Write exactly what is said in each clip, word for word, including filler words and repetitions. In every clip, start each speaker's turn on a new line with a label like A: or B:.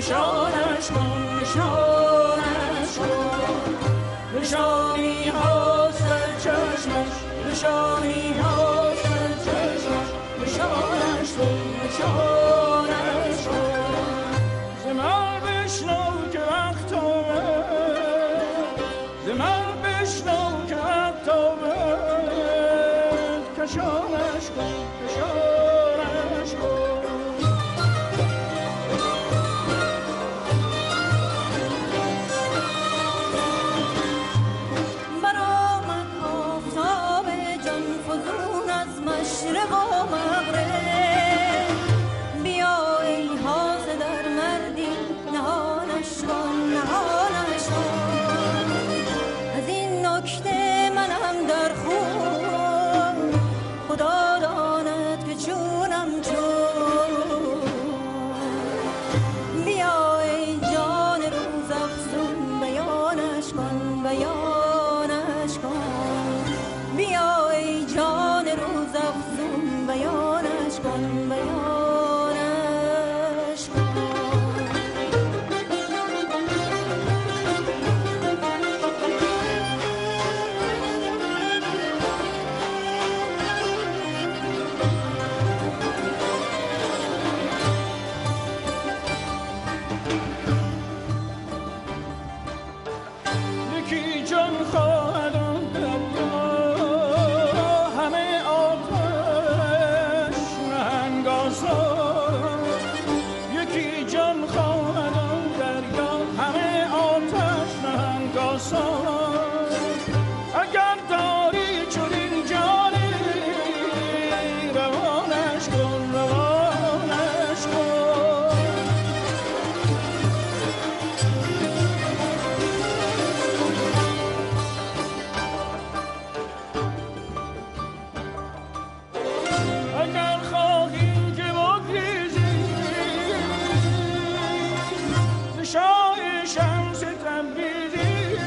A: نشانش کن نشانش کن نشانی هاست در چشمش نشانی هاست در چشمش نشانش کن نشانش کن ز من بشنو که وقت آمد ز من بشنو که وقت آمد کشانش کن کشانش کن مشرق و مغرب بیا ای حاضر در مردی نهانش کن نهانش کن از این نکته منم در خون خدا داند که چونم چون بیا ای جان روز افزون بیانش کن بیانش کن بیا ای جان روز افزون بیانش کن بیانش کن یکی جان خواهد یکی جان خواهد آن دریا همه آتش نهنگ آسان اگر داری چنین جانی روانش کن روانش کن اگر خواهی که شاه شمس تبریزی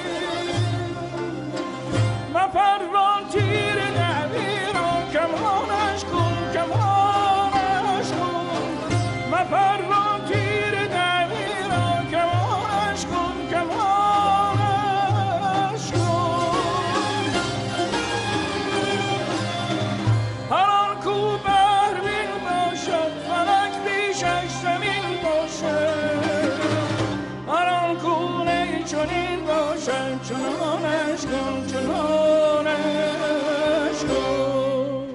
A: ما پروان تیر دعوی را کمانش کن کمانش کن ما پروان تیر دعوی را کمانش کن کمانش کن هر آن کو بروین باشد فلک پیشش زمین باشد چنین باشد چنانش کن چنانش کن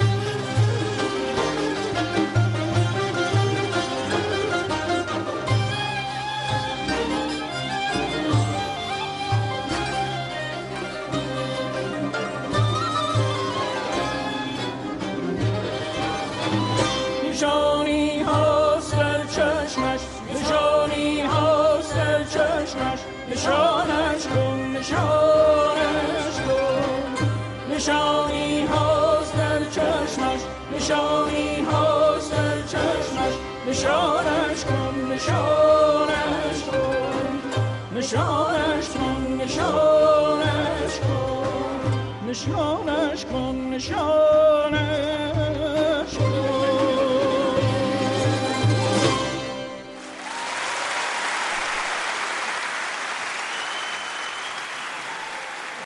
A: نشانی هاست در چشمش نشانی هاست در چشمش نشانش کن نشانش کن نشانی هاست در چشمش نشانی هاست در چشمش نشانش کن نشانش کن نشانش کن نشانش کن نشانش کن نشانش